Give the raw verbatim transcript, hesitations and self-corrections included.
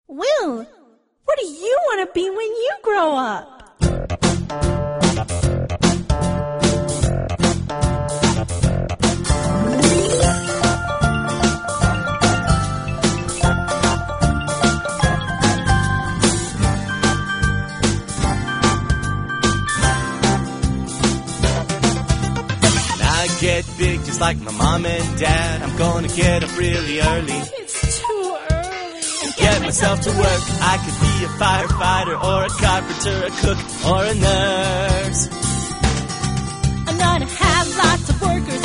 Will, what do you want to be when you grow up? Get big just like my mom and dad. I'm gonna get up really early. It's too early. And get myself to work. I could be a firefighter or a carpenter, a cook or a nurse. I'm gonna have lots of workers